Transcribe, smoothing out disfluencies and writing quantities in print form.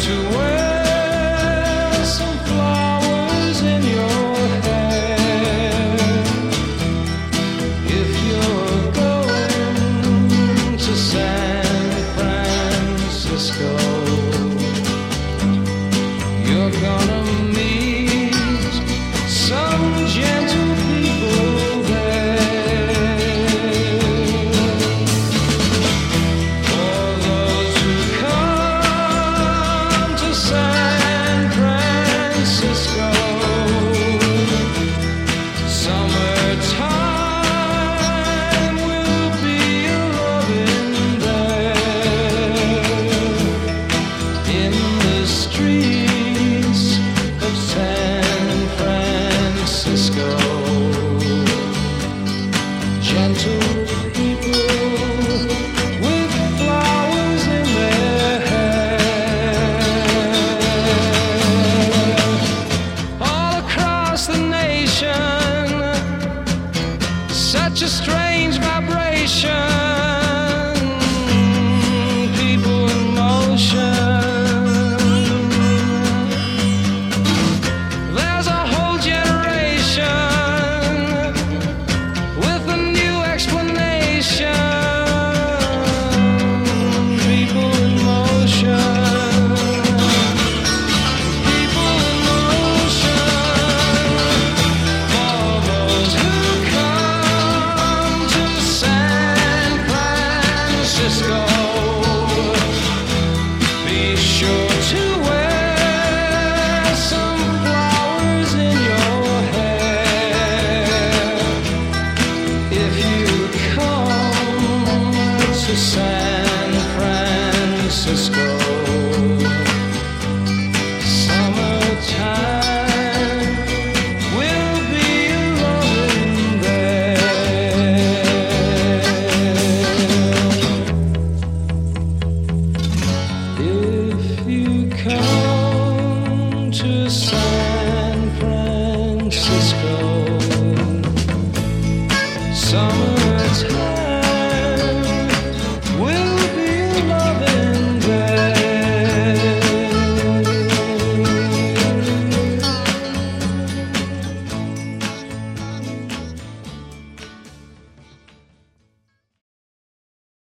to wear some flowers in your hair. If you're going to San Francisco, you're gonna meet some gentle people there. For those who come to San Francisco, summertime will be a-loving there. In the streets of San Francisco, gentle people with flowers in their hair. All across the nation, such a strange vibration. People in motion. There's a whole generation with a new explanation. People in motion. People in motion. For those who come to San Francisco, be sure to wear some flowers in your hair. If you come to San Francisco, summertime will be a-loving there. If you come